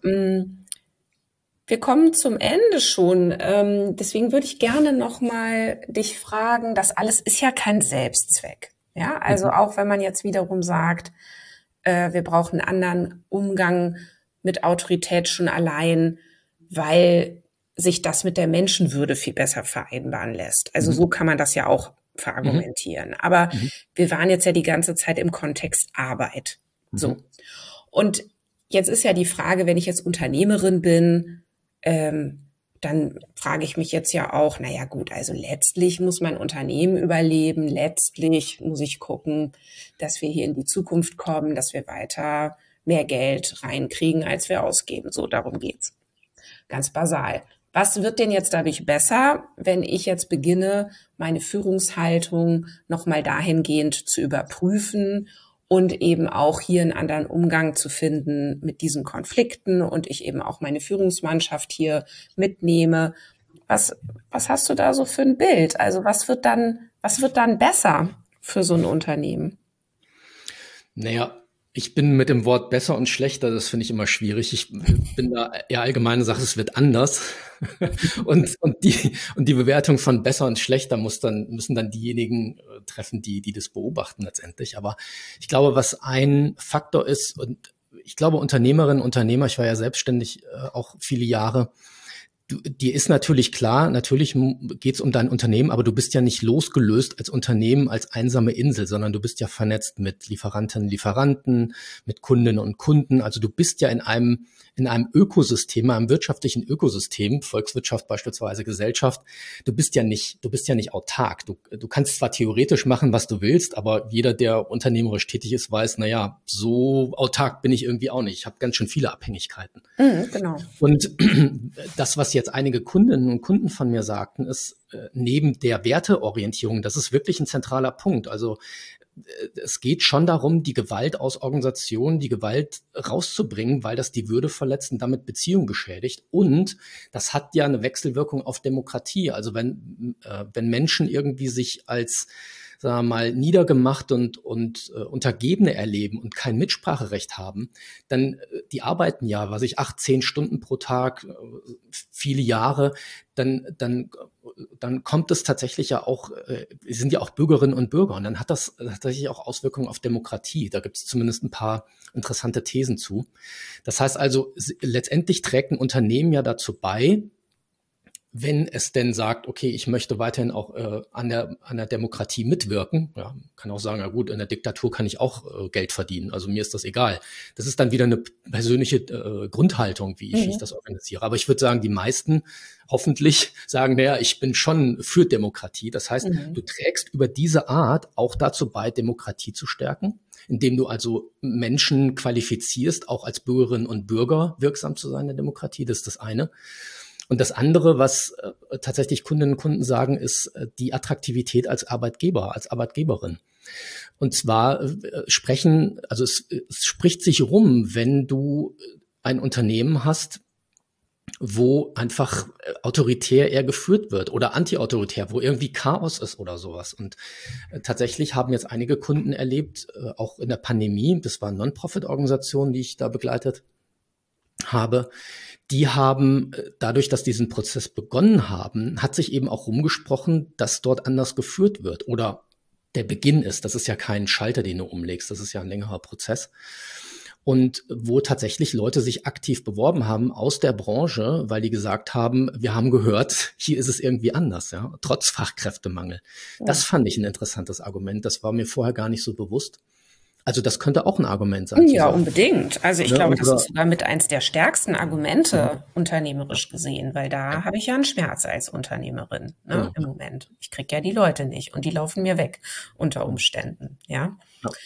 Wir kommen zum Ende schon. Deswegen würde ich gerne noch mal dich fragen, das alles ist ja kein Selbstzweck. Ja, also auch wenn man jetzt wiederum sagt, wir brauchen einen anderen Umgang mit Autorität schon allein, weil sich das mit der Menschenwürde viel besser vereinbaren lässt. Also so kann man das ja auch verargumentieren. Aber wir waren jetzt ja die ganze Zeit im Kontext Arbeit. So. Und jetzt ist ja die Frage, wenn ich jetzt Unternehmerin bin, dann frage ich mich jetzt ja auch, naja gut, also letztlich muss mein Unternehmen überleben, letztlich muss ich gucken, dass wir hier in die Zukunft kommen, dass wir weiter mehr Geld reinkriegen, als wir ausgeben. So, darum geht's. Ganz basal. Was wird denn jetzt dadurch besser, wenn ich jetzt beginne, meine Führungshaltung nochmal dahingehend zu überprüfen und eben auch hier einen anderen Umgang zu finden mit diesen Konflikten und ich eben auch meine Führungsmannschaft hier mitnehme? Was hast du da so für ein Bild? Also was wird dann besser für so ein Unternehmen? Naja, ich bin mit dem Wort besser und schlechter, das finde ich immer schwierig. Ich bin da eher allgemeine Sache, es wird anders. und die Bewertung von besser und schlechter müssen dann diejenigen treffen, die das beobachten letztendlich. Aber ich glaube, was ein Faktor ist, und ich glaube, Unternehmerinnen, Unternehmer, ich war ja selbstständig auch viele Jahre, dir ist natürlich klar, natürlich geht es um dein Unternehmen, aber du bist ja nicht losgelöst als Unternehmen, als einsame Insel, sondern du bist ja vernetzt mit Lieferantinnen, Lieferanten, mit Kundinnen und Kunden. Also du bist ja in einem Ökosystem, einem wirtschaftlichen Ökosystem, Volkswirtschaft beispielsweise, Gesellschaft. Du bist ja nicht autark. Du kannst zwar theoretisch machen, was du willst, aber jeder, der unternehmerisch tätig ist, weiß, naja, so autark bin ich irgendwie auch nicht. Ich habe ganz schön viele Abhängigkeiten. Genau. Und das, was jetzt einige Kundinnen und Kunden von mir sagten, ist neben der Werteorientierung, das ist wirklich ein zentraler Punkt. Also es geht schon darum, die Gewalt aus Organisationen, die Gewalt rauszubringen, weil das die Würde verletzt und damit Beziehungen beschädigt. Und das hat ja eine Wechselwirkung auf Demokratie. Also wenn Menschen irgendwie sich als, sagen wir mal, niedergemacht und Untergebene erleben und kein Mitspracherecht haben, dann die arbeiten ja, 8, 10 Stunden pro Tag, viele Jahre, dann kommt es tatsächlich ja auch, sind ja auch Bürgerinnen und Bürger, und dann hat das tatsächlich auch Auswirkungen auf Demokratie. Da gibt es zumindest ein paar interessante Thesen zu. Das heißt also, letztendlich trägt ein Unternehmen ja dazu bei, wenn es denn sagt, okay, ich möchte weiterhin auch an der Demokratie mitwirken, ja, kann auch sagen, ja gut, in der Diktatur kann ich auch Geld verdienen, also mir ist das egal. Das ist dann wieder eine persönliche Grundhaltung, wie ich das organisiere. Aber ich würde sagen, die meisten hoffentlich sagen, naja, ich bin schon für Demokratie. Das heißt, du trägst über diese Art auch dazu bei, Demokratie zu stärken, indem du also Menschen qualifizierst, auch als Bürgerinnen und Bürger wirksam zu sein in der Demokratie. Das ist das eine. Und das andere, was tatsächlich Kundinnen und Kunden sagen, ist die Attraktivität als Arbeitgeber, als Arbeitgeberin. Und zwar es spricht sich rum, wenn du ein Unternehmen hast, wo einfach autoritär eher geführt wird oder antiautoritär, wo irgendwie Chaos ist oder sowas. Und tatsächlich haben jetzt einige Kunden erlebt, auch in der Pandemie, das waren Non-Profit-Organisationen, die ich da begleitet habe, die haben, dadurch, dass diesen Prozess begonnen haben, hat sich eben auch rumgesprochen, dass dort anders geführt wird oder der Beginn ist. Das ist ja kein Schalter, den du umlegst, das ist ja ein längerer Prozess. und wo tatsächlich Leute sich aktiv beworben haben aus der Branche, weil die gesagt haben, wir haben gehört, hier ist es irgendwie anders, ja, trotz Fachkräftemangel. Ja. Das fand ich ein interessantes Argument. Das war mir vorher gar nicht so bewusst. Also das könnte auch ein Argument sein. Ja, unbedingt. Also ich glaube, das ist sogar mit eins der stärksten Argumente unternehmerisch gesehen, weil da habe ich ja einen Schmerz als Unternehmerin im Moment. Ich kriege ja die Leute nicht und die laufen mir weg unter Umständen. Ja.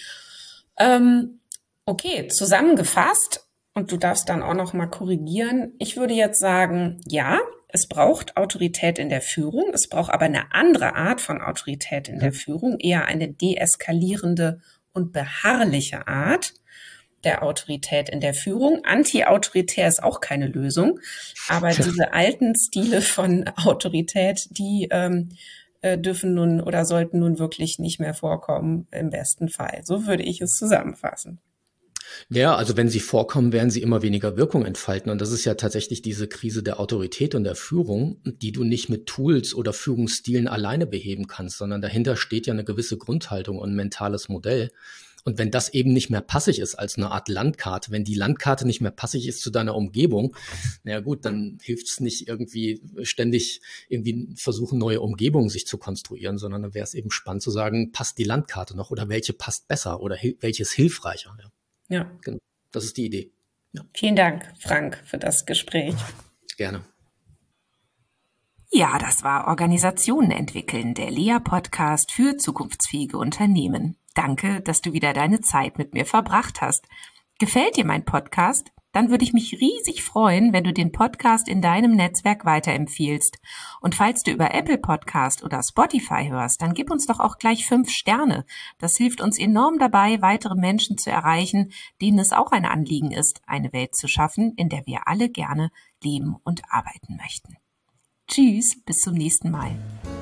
Okay, zusammengefasst, und du darfst dann auch noch mal korrigieren. Ich würde jetzt sagen, ja, es braucht Autorität in der Führung. Es braucht aber eine andere Art von Autorität in der Führung, eher eine deeskalierende und beharrliche Art der Autorität in der Führung. Anti-autoritär ist auch keine Lösung, aber diese alten Stile von Autorität, die dürfen nun oder sollten nun wirklich nicht mehr vorkommen, im besten Fall. So würde ich es zusammenfassen. Ja, also wenn sie vorkommen, werden sie immer weniger Wirkung entfalten. Und das ist ja tatsächlich diese Krise der Autorität und der Führung, die du nicht mit Tools oder Führungsstilen alleine beheben kannst, sondern dahinter steht ja eine gewisse Grundhaltung und ein mentales Modell. Und wenn das eben nicht mehr passig ist als eine Art Landkarte, wenn die Landkarte nicht mehr passig ist zu deiner Umgebung, na gut, dann hilft es nicht irgendwie ständig irgendwie versuchen, neue Umgebungen sich zu konstruieren, sondern dann wäre es eben spannend zu sagen, passt die Landkarte noch oder welche passt besser oder welche ist hilfreicher? Ja, genau. Das ist die Idee. Ja. Vielen Dank, Frank, für das Gespräch. Gerne. Ja, das war Organisationen entwickeln, der Lea-Podcast für zukunftsfähige Unternehmen. Danke, dass du wieder deine Zeit mit mir verbracht hast. Gefällt dir mein Podcast? Dann würde ich mich riesig freuen, wenn du den Podcast in deinem Netzwerk weiterempfiehlst. Und falls du über Apple Podcast oder Spotify hörst, dann gib uns doch auch gleich 5 Sterne. Das hilft uns enorm dabei, weitere Menschen zu erreichen, denen es auch ein Anliegen ist, eine Welt zu schaffen, in der wir alle gerne leben und arbeiten möchten. Tschüss, bis zum nächsten Mal.